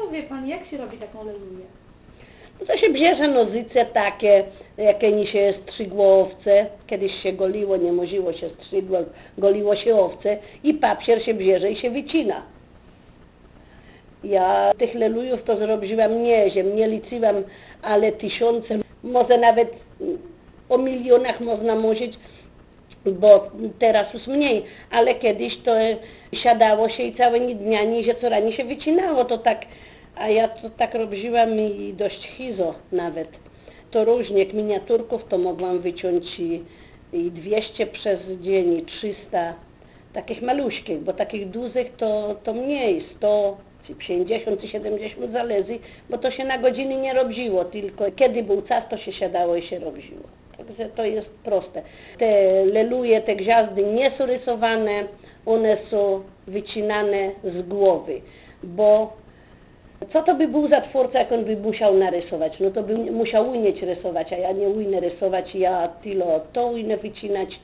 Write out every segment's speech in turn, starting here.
to wie pan, jak się robi taką leluję? No to się bierze nożyce takie, jakie się strzygło owce. Kiedyś się goliło, nie moziło się strzygło, goliło się owce i papier się bierze i się wycina. Ja tych lelujów to zrobiłam nie liczyłam, ale tysiące, może nawet o milionach można mówić, bo teraz już mniej, ale kiedyś to siadało się i całe dnia się co rani się wycinało, to tak, a ja to tak robiłam i dość chizo nawet. To różnie, miniaturków to mogłam wyciąć i 200 przez dzień, i 300, takich maluśkich, bo takich dużych to mniej, 100, czy 50, czy 70 zależy, bo to się na godziny nie robiło, tylko kiedy był czas, to się siadało i się robiło. Także to jest proste. Te leluje, te gwiazdy nie są rysowane, one są wycinane z głowy, bo co to by był za twórca, jak on by musiał narysować? No to by musiał umieć rysować, a ja nie umiem rysować, ja tyle to umiem wycinać,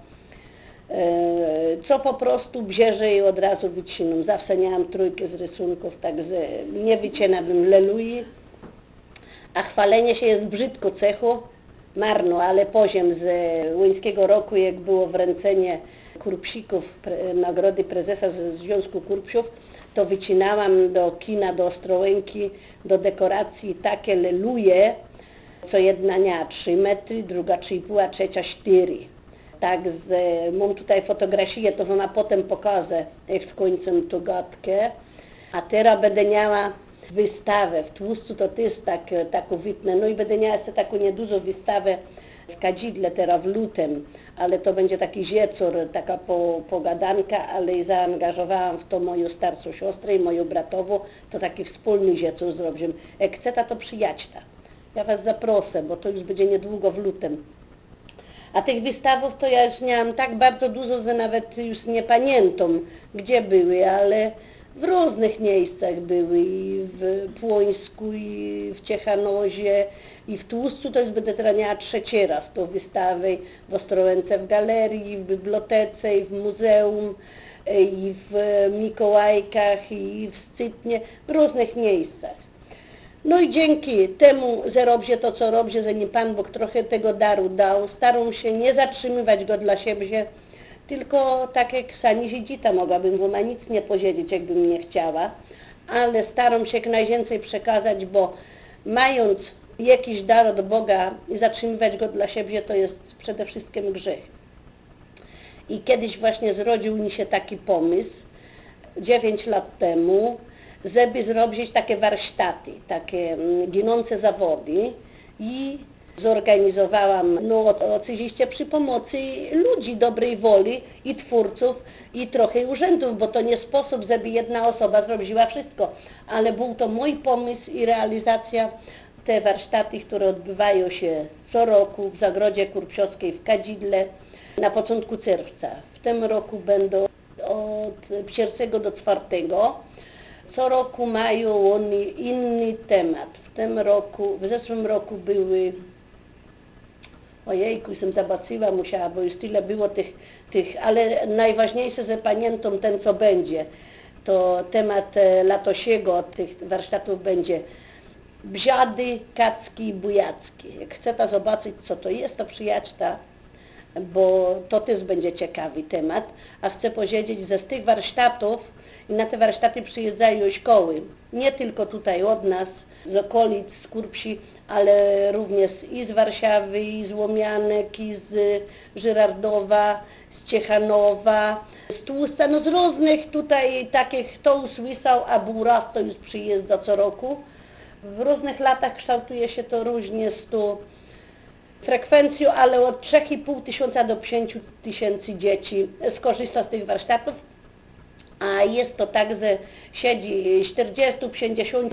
co po prostu bierze i od razu wycinam. Zawsze miałam trójkę z rysunków, także nie wycinałabym lelui, a chwalenie się jest brzydko cechu, marno, ale poziom z łyńskiego roku, jak było wręczenie kurpsików, nagrody prezesa z Związku Kurpsiów, to wycinałam do kina, do Ostrołęki, do dekoracji takie leluje, co jedna miała 3 metry, druga 3,5, a trzecia 4. Tak, mam tutaj fotografię, to wam potem pokażę, jak skończę tą gadkę. A teraz będę miała wystawę w Tłuszczu, to jest taką wytnę, no i będę miała jeszcze taką niedużą wystawę w Kadzidle teraz w lutym, ale to będzie taki ziecor, taka pogadanka, ale i zaangażowałam w to moją starszą siostrę i moją bratową, to taki wspólny ziecor zrobimy. Jak chce to przyjaźń. Ja was zaproszę, bo to już będzie niedługo w lutym. A tych wystawów to ja już miałam tak bardzo dużo, że nawet już nie pamiętam, gdzie były, ale w różnych miejscach były, i w Płońsku, i w Ciechanozie, i w Tłuszczu, to już będę teraz miała 3. raz tą wystawę, w Ostrołęce w galerii, i w bibliotece, i w muzeum, i w Mikołajkach, i w Scytnie, w różnych miejscach. No i dzięki temu, że robię to, co robię, że mi Pan Bóg trochę tego daru dał, staram się nie zatrzymywać go dla siebie, tylko tak jak sami dziedzita mogłabym wam nic nie powiedzieć, jakbym nie chciała, ale staram się jak najwięcej przekazać, bo mając jakiś dar od Boga i zatrzymywać go dla siebie, to jest przede wszystkim grzech. I kiedyś właśnie zrodził mi się taki pomysł, 9 lat temu, żeby zrobić takie warsztaty, takie ginące zawody i zorganizowałam, no oczywiście przy pomocy ludzi dobrej woli i twórców i trochę urzędów, bo to nie sposób, żeby jedna osoba zrobiła wszystko, ale był to mój pomysł i realizacja. Te warsztaty, które odbywają się co roku w Zagrodzie Kurpsiowskiej w Kadzidle na początku czerwca. W tym roku będą od 1 do 4. Co roku mają oni inny temat. W zeszłym roku były, ojejku, jestem zobaczyła, musiała, bo już tyle było tych, ale najważniejsze, że pamiętam ten, co będzie. To temat latosiego tych warsztatów będzie bziady, kacki i bujacki. Jak chcecie zobaczyć, co to jest, to przyjaźń, bo to też będzie ciekawy temat. A chcę powiedzieć, że z tych warsztatów i na te warsztaty przyjeżdżają szkoły, nie tylko tutaj od nas, z okolic, z Kurpsi, ale również i z Warszawy, i z Łomianek, i z Żyrardowa, z Ciechanowa, z Tłuszcza, no z różnych tutaj takich, to usłyszał, a był raz, to już przyjeżdża co roku. W różnych latach kształtuje się to różnie z tą frekwencją, ale od 3,5 tysiąca do 5 tysięcy dzieci skorzysta z tych warsztatów. A jest to tak, że siedzi 40, 50